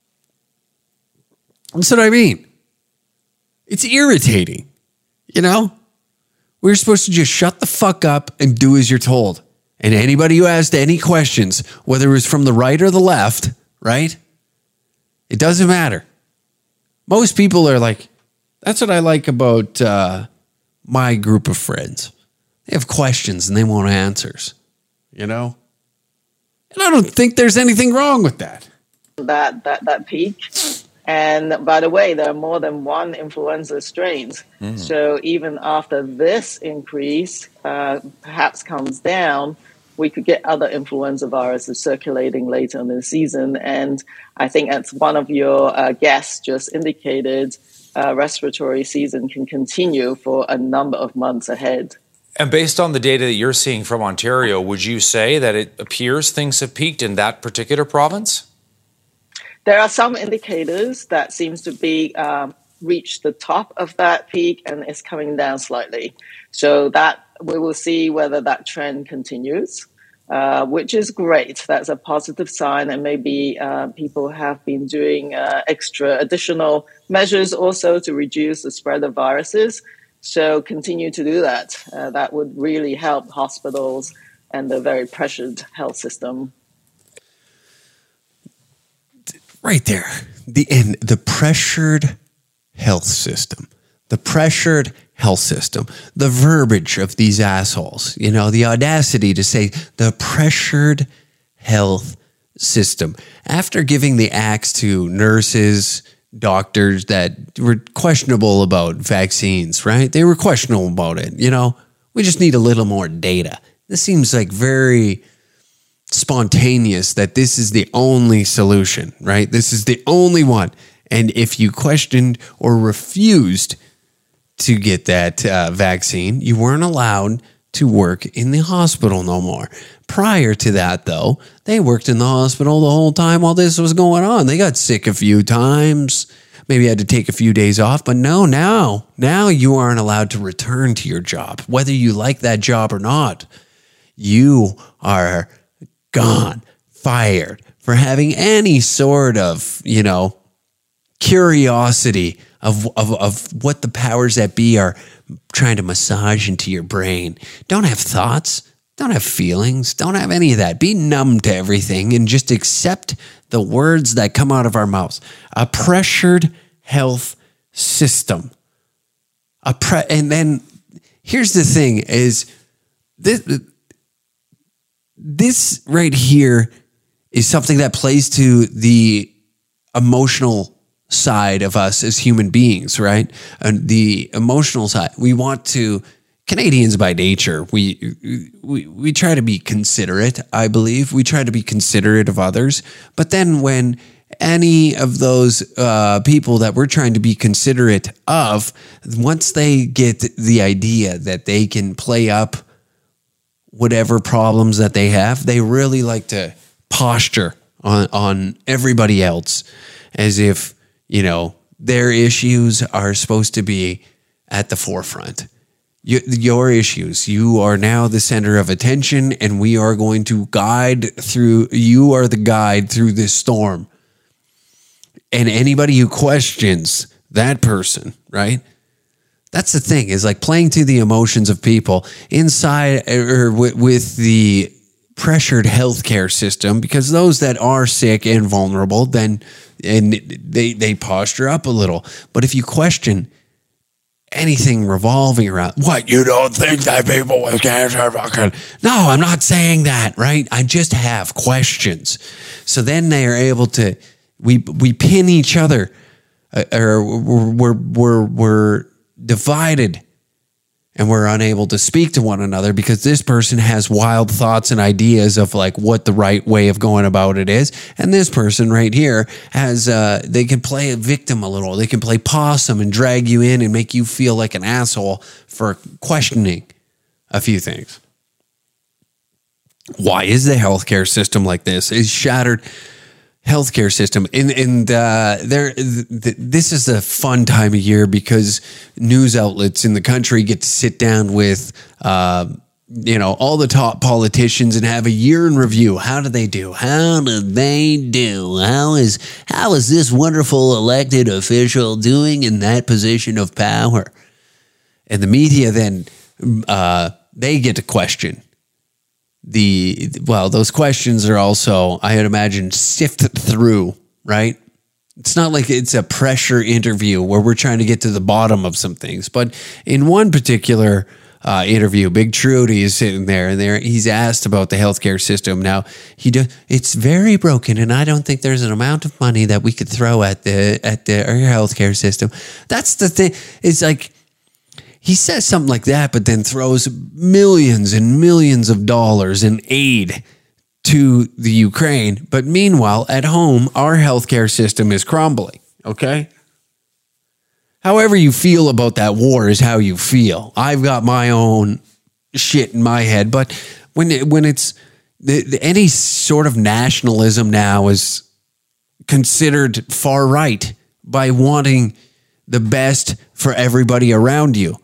That's what I mean. It's irritating. We're supposed to just shut the fuck up and do as you're told. And anybody who asked any questions, whether it was from the right or the left, right? It doesn't matter. Most people are like, that's what I like about my group of friends. They have questions and they want answers, And I don't think there's anything wrong with that.
That peak. And by the way, there are more than one influenza strains. Mm. So even after this increase perhaps comes down, we could get other influenza viruses circulating later in the season. And I think as one of your guests just indicated, respiratory season can continue for a number of months ahead.
And based on the data that you're seeing from Ontario, would you say that it appears things have peaked in that particular province?
There are some indicators that seems to be reached the top of that peak and is coming down slightly. So that we will see whether that trend continues, which is great. That's a positive sign. And maybe people have been doing additional measures also to reduce the spread of viruses. So continue to do that. That would really help hospitals and the very pressured health system.
Right there. The pressured health system. The pressured health system. The verbiage of these assholes. The audacity to say the pressured health system. After giving the axe to nurses, doctors that were questionable about vaccines, right? They were questionable about it. We just need a little more data. This seems like very spontaneous that this is the only solution, right? This is the only one. And if you questioned or refused to get that vaccine, you weren't allowed to work in the hospital no more. Prior to that, though, they worked in the hospital the whole time while this was going on. They got sick a few times, maybe had to take a few days off, but no, now you aren't allowed to return to your job. Whether you like that job or not, you are gone, fired for having any sort of, curiosity of what the powers that be are trying to massage into your brain. Don't have thoughts, don't have feelings, don't have any of that. Be numb to everything and just accept the words that come out of our mouths. A pressured health system. And then here's the thing is this right here is something that plays to the emotional side of us as human beings, right? And the emotional side, Canadians by nature, we try to be considerate, I believe. We try to be considerate of others. But then when any of those people that we're trying to be considerate of, once they get the idea that they can play up whatever problems that they have, they really like to posture on everybody else as if, their issues are supposed to be at the forefront. Your issues, you are now the center of attention, and we are going to you are the guide through this storm. And anybody who questions that person, right? That's the thing, is like playing to the emotions of people inside or with the pressured healthcare system, because those that are sick and vulnerable, then they posture up a little. But if you question anything revolving around, what, you don't think that people with cancer fucking... No, I'm not saying that, right? I just have questions. So then they are able to, we pin each other, or we're divided, and we're unable to speak to one another because this person has wild thoughts and ideas of like what the right way of going about it is. And this person right here has, they can play a victim a little. They can play possum and drag you in and make you feel like an asshole for questioning a few things. Why is the healthcare system like this? It's shattered healthcare system. And this is a fun time of year because news outlets in the country get to sit down with, all the top politicians and have a year in review. How do they do? How did they do? How is this wonderful elected official doing in that position of power? And the media then, they get to question. Those questions are also, I would imagine, sifted through, right? It's not like it's a pressure interview where we're trying to get to the bottom of some things. But in one particular interview, Big Trudy is sitting there, and he's asked about the healthcare system. Now, it's very broken, and I don't think there's an amount of money that we could throw at our healthcare system. That's the thing. It's like, he says something like that, but then throws millions and millions of dollars in aid to the Ukraine. But meanwhile, at home, our healthcare system is crumbling, okay? However you feel about that war is how you feel. I've got my own shit in my head, but when it's any sort of nationalism now is considered far right by wanting the best for everybody around you.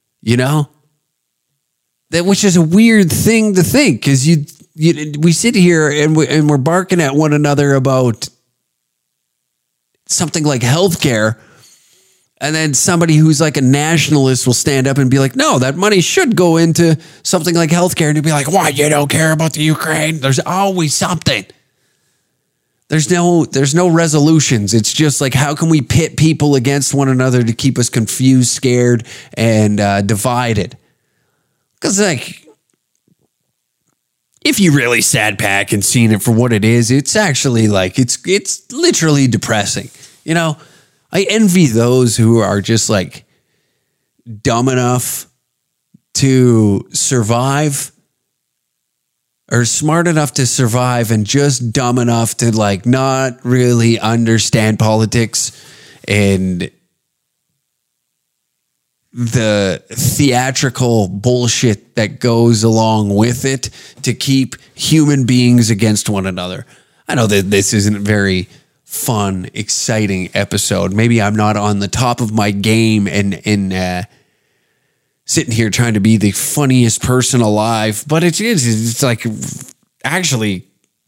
Which is a weird thing to think, because we sit here and we're barking at one another about something like healthcare, and then somebody who's like a nationalist will stand up and be like, no, that money should go into something like healthcare. And you'd be like, why, you don't care about the Ukraine? There's always something. There's no resolutions. It's just like, how can we pit people against one another to keep us confused, scared, and divided? Because, like, if you really sat back and seen it for what it is, it's actually like, it's literally depressing. I envy those who are just like dumb enough to survive, or smart enough to survive and just dumb enough to like not really understand politics and the theatrical bullshit that goes along with it to keep human beings against one another. I know that this isn't a very fun, exciting episode. Maybe I'm not on the top of my game and sitting here trying to be the funniest person alive, but it's like actually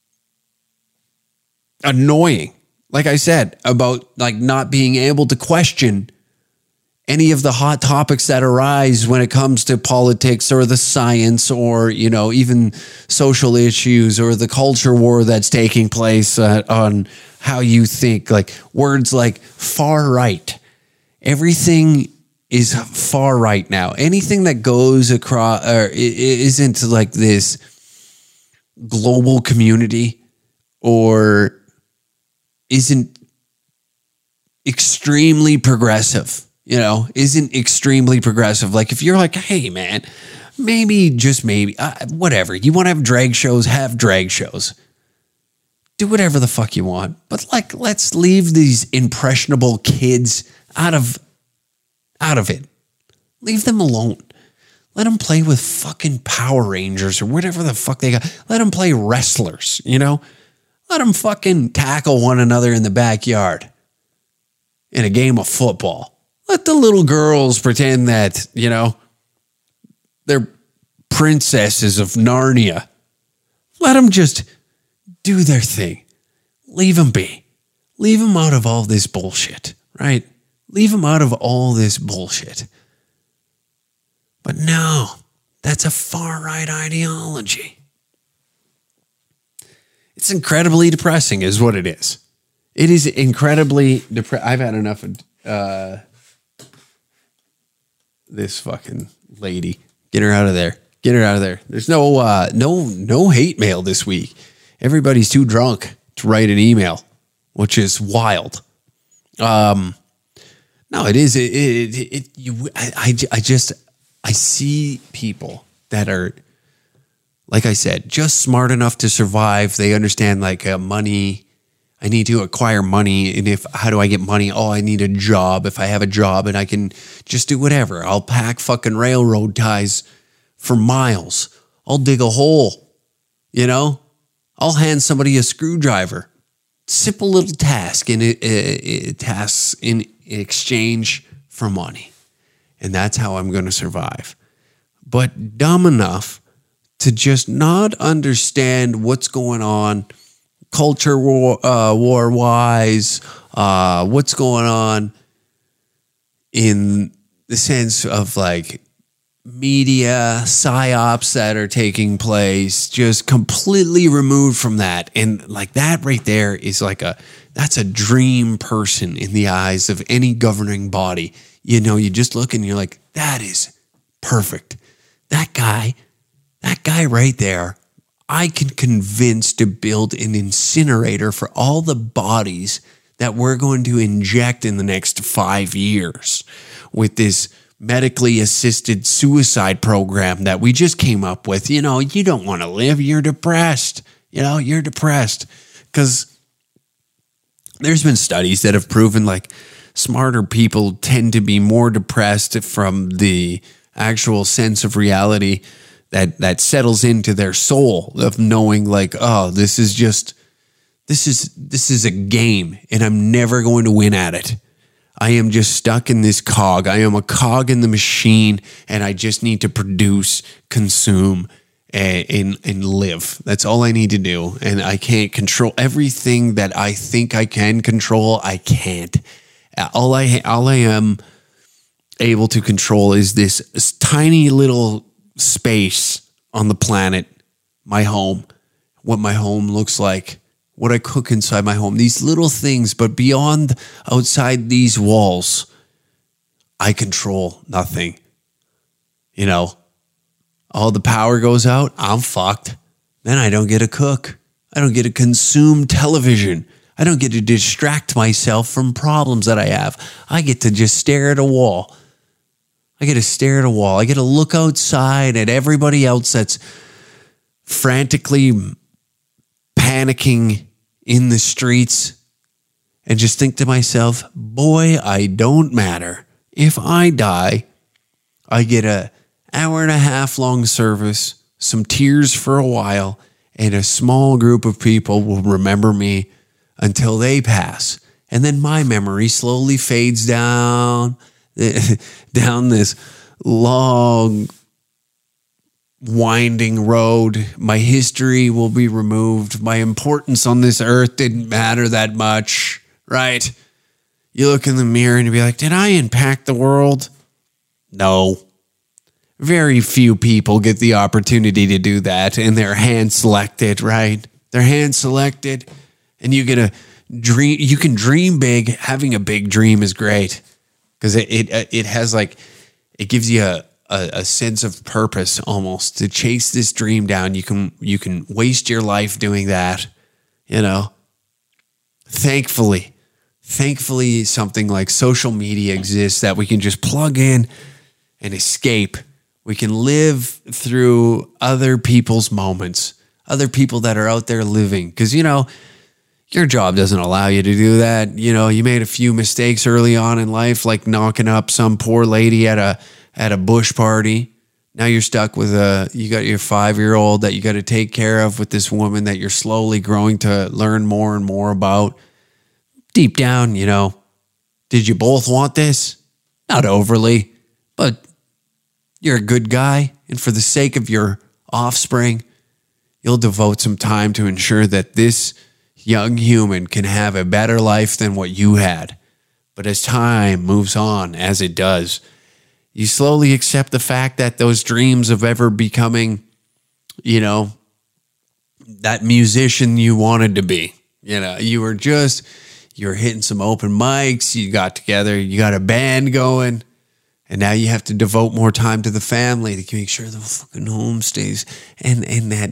annoying. Like I said, about like not being able to question any of the hot topics that arise when it comes to politics or the science or, you know, even social issues or the culture war that's taking place on how you think. Like words like far right. Everything is far right now. Anything that goes across or isn't like this global community or isn't extremely progressive, you know, isn't extremely progressive. Like if you're like, hey man, maybe, just maybe, whatever. You want to have drag shows, have drag shows. Do whatever the fuck you want. But like, let's leave these impressionable kids out of it. Leave them alone. Let them play with fucking Power Rangers or whatever the fuck they got. Let them play wrestlers, you know? Let them fucking tackle one another in the backyard in a game of football. Let the little girls pretend that, you know, they're princesses of Narnia. Let them just do their thing. Leave them be. Leave them out of all this bullshit, right? Leave them out of all this bullshit. But no, that's a far-right ideology. It's incredibly depressing is what it is. It is incredibly depressing. I've had enough of this fucking lady. Get her out of there. Get her out of there. There's no hate mail this week. Everybody's too drunk to write an email, which is wild. No, it is. I see people that are, like I said, just smart enough to survive. They understand like money. I need to acquire money. And how do I get money? Oh, I need a job. If I have a job and I can just do whatever, I'll pack fucking railroad ties for miles. I'll dig a hole, you know, I'll hand somebody a screwdriver. Simple little task tasks in exchange for money. And that's how I'm going to survive. But dumb enough to just not understand what's going on culture war-wise, what's going on in the sense of like media psyops that are taking place, just completely removed from that. And like that right there is like that's a dream person in the eyes of any governing body. You know, you just look and you're like, that is perfect. That guy right there, I can convince to build an incinerator for all the bodies that we're going to inject in the next 5 years with this medically assisted suicide program that we just came up with. You know, you don't want to live. You're depressed. You know, you're depressed because there's been studies that have proven like smarter people tend to be more depressed from the actual sense of reality that settles into their soul of knowing like, oh, this is a game and I'm never going to win at it. I am just stuck in this cog. I am a cog in the machine and I just need to produce, consume, and live. That's all I need to do. And I can't control everything that I think I can control. I can't. All I am able to control is this tiny little space on the planet, my home, what my home looks like, what I cook inside my home, these little things. But beyond, outside these walls, I control nothing. You know, all the power goes out, I'm fucked. Then I don't get to cook. I don't get to consume television. I don't get to distract myself from problems that I have. I get to just stare at a wall. I get to stare at a wall. I get to look outside at everybody else that's frantically panicking in the streets and just think to myself, boy, I don't matter. If I die, I get a hour and a half long service, some tears for a while, and a small group of people will remember me until they pass. And then my memory slowly fades down this long, winding road. My history will be removed. My importance on this earth didn't matter that much, right? You look in the mirror and you be like, did I impact the world? No. Very few people get the opportunity to do that, and they're hand-selected, right? They're hand-selected, and you get a dream. You can dream big. Having a big dream is great because it has like, it gives you a sense of purpose almost to chase this dream down. You can waste your life doing that, you know. Thankfully, something like social media exists that we can just plug in and escape. We can live through other people's moments, other people that are out there living. Because, you know, your job doesn't allow you to do that. You know, you made a few mistakes early on in life, like knocking up some poor lady at a bush party. Now you're stuck with you got your 5-year-old that you got to take care of with this woman that you're slowly growing to learn more and more about. Deep down, you know, did you both want this? Not overly, but you're a good guy. And for the sake of your offspring, you'll devote some time to ensure that this young human can have a better life than what you had. But as time moves on, as it does, you slowly accept the fact that those dreams of ever becoming, you know, that musician you wanted to be, you know, you were hitting some open mics, you got together, you got a band going, and now you have to devote more time to the family to make sure the fucking home stays. And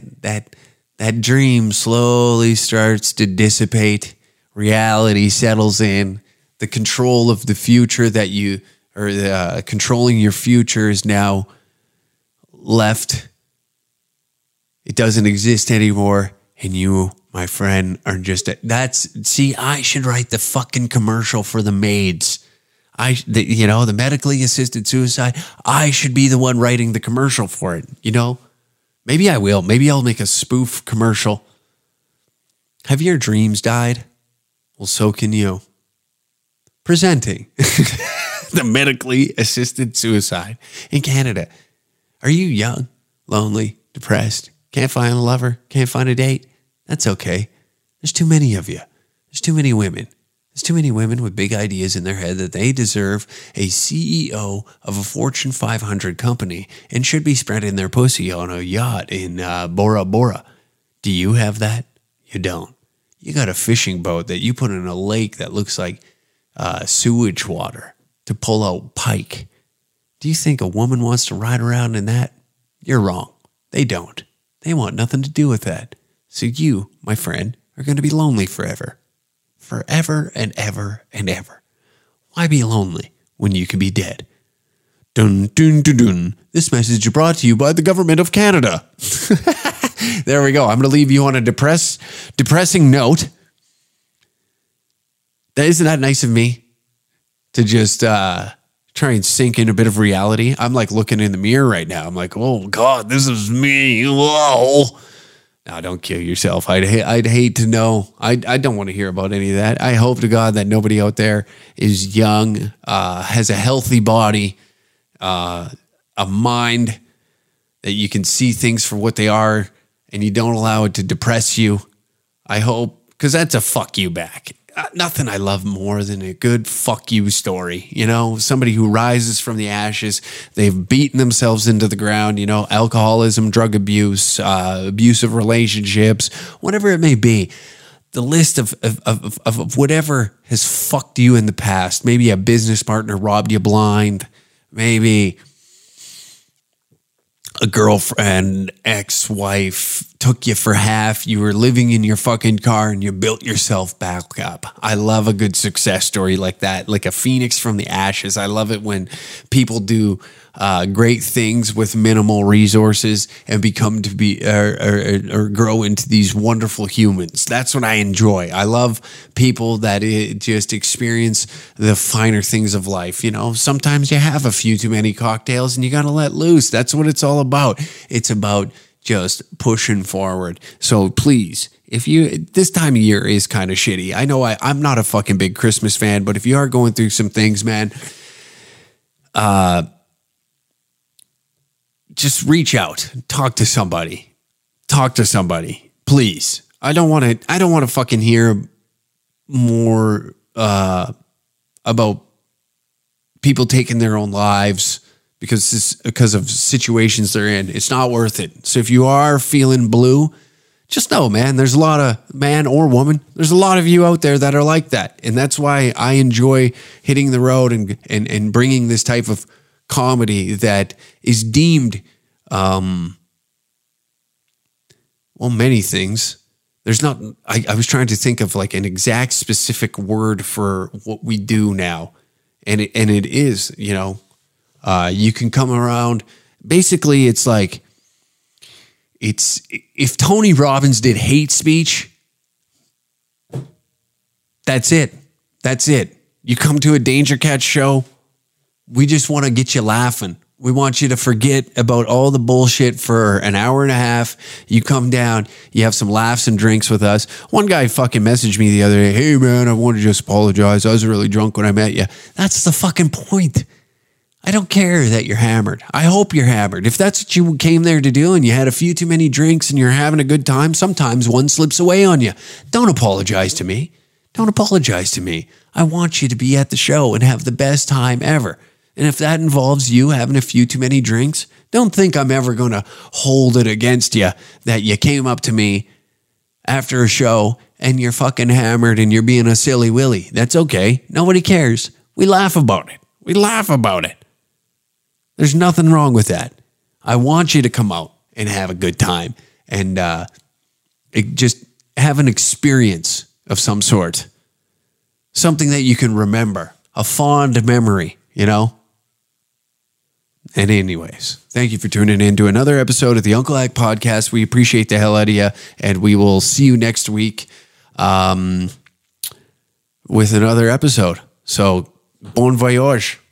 that dream slowly starts to dissipate. Reality settles in. The control of the future controlling your future is now left. It doesn't exist anymore. And you, my friend, are just I should write the fucking commercial for the maids. The medically assisted suicide. I should be the one writing the commercial for it. You know, maybe I will. Maybe I'll make a spoof commercial. Have your dreams died? Well, so can you. Presenting the medically assisted suicide in Canada. Are you young, lonely, depressed, can't find a lover, can't find a date? That's okay. There's too many of you. There's too many women. There's too many women with big ideas in their head that they deserve a CEO of a Fortune 500 company and should be spreading their pussy on a yacht in Bora Bora. Do you have that? You don't. You got a fishing boat that you put in a lake that looks like sewage water to pull out pike. Do you think a woman wants to ride around in that? You're wrong. They don't. They want nothing to do with that. So you, my friend, are going to be lonely forever. Forever and ever and ever. Why be lonely when you can be dead? Dun, dun, dun, dun. This message is brought to you by the government of Canada. There we go. I'm going to leave you on a depressing note. Isn't that nice of me to just try and sink in a bit of reality? I'm like looking in the mirror right now. I'm like, oh God, this is me. Whoa. No, don't kill yourself. I'd hate to know. I don't want to hear about any of that. I hope to God that nobody out there is young, has a healthy body, a mind that you can see things for what they are, and you don't allow it to depress you. I hope, because that's a fuck you back. Nothing I love more than a good fuck you story. You know, somebody who rises from the ashes. They've beaten themselves into the ground, you know, alcoholism, drug abuse, abusive relationships, whatever it may be. The list of whatever has fucked you in the past. Maybe a business partner robbed you blind. Maybe a girlfriend, ex-wife took you for half. You were living in your fucking car and you built yourself back up. I love a good success story like that, like a phoenix from the ashes. I love it when people do great things with minimal resources and become to be or grow into these wonderful humans. That's what I enjoy. I love people that just experience the finer things of life. You know, sometimes you have a few too many cocktails and you got to let loose. That's what it's all about. It's about just pushing forward. So please, if you, this time of year is kind of shitty. I know I'm not a fucking big Christmas fan, but if you are going through some things, man, just reach out, talk to somebody, please. I don't want to fucking hear more, about people taking their own lives because of situations they're in. It's not worth it. So if you are feeling blue, just know, man, there's a lot of man or woman. There's a lot of you out there that are like that. And that's why I enjoy hitting the road and bringing this type of comedy that is deemed, many things. There's not, I was trying to think of like an exact specific word for what we do now. And it is, you know, you can come around. Basically, it's like, if Tony Robbins did hate speech, that's it. You come to a Danger Cat show, we just want to get you laughing. We want you to forget about all the bullshit for an hour and a half. You come down, you have some laughs and drinks with us. One guy fucking messaged me the other day, hey man, I want to just apologize. I was really drunk when I met you. That's the fucking point. I don't care that you're hammered. I hope you're hammered. If that's what you came there to do and you had a few too many drinks and you're having a good time, sometimes one slips away on you. Don't apologize to me. I want you to be at the show and have the best time ever. And if that involves you having a few too many drinks, don't think I'm ever going to hold it against you that you came up to me after a show and you're fucking hammered and you're being a silly willy. That's okay. Nobody cares. We laugh about it. There's nothing wrong with that. I want you to come out and have a good time and just have an experience of some sort. Something that you can remember. A fond memory, you know? And anyways, thank you for tuning in to another episode of the Uncle Hack Podcast. We appreciate the hell out of you, and we will see you next week with another episode. So, bon voyage.